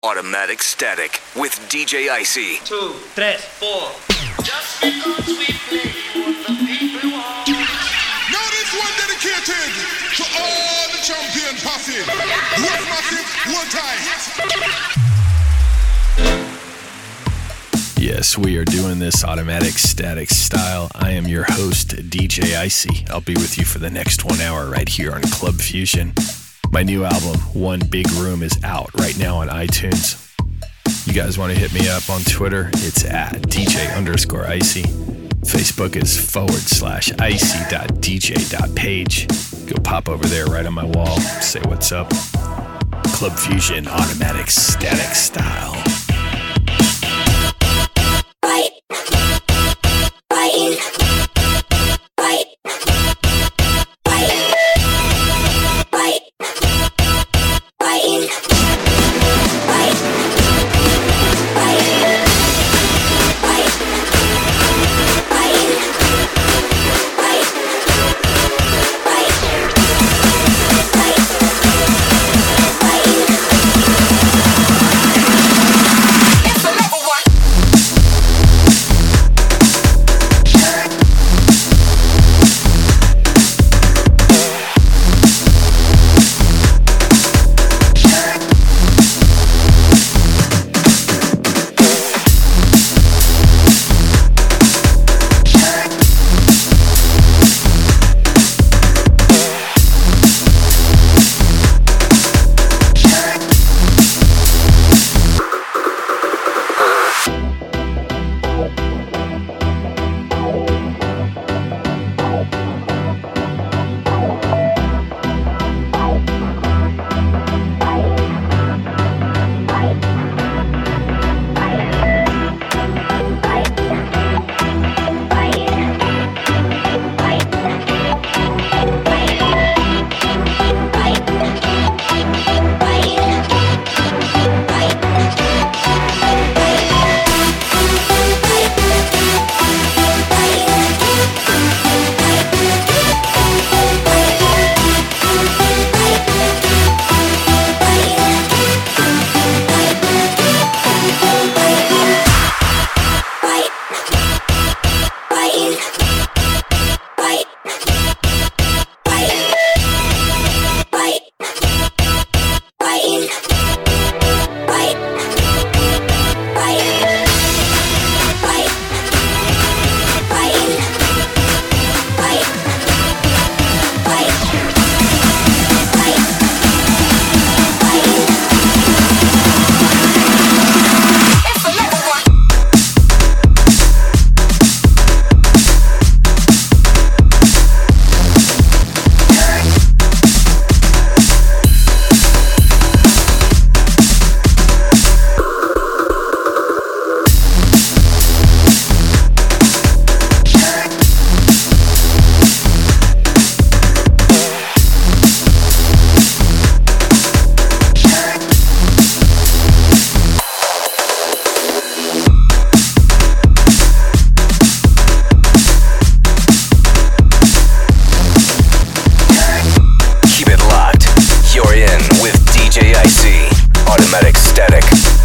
Automatic Static with DJ Icy. 2, 3, 4. Just because we play what the people want. Now this one dedicated to all the champion posse. Rough Massive, one time. Yes, we are doing this Automatic Static style. I am your host, DJ Icy. I'll be with you for the next 1 hour right here on Club Fusion. My new album, One Big Room, is out right now on iTunes. You guys want to hit me up on Twitter? It's at DJ_Icy. Facebook is /icy.dj.page. Go pop over there right on my wall. Say what's up. Club Fusion, Automatic Static style. Keep it locked. You're in with DJ Icy. Automatic Static.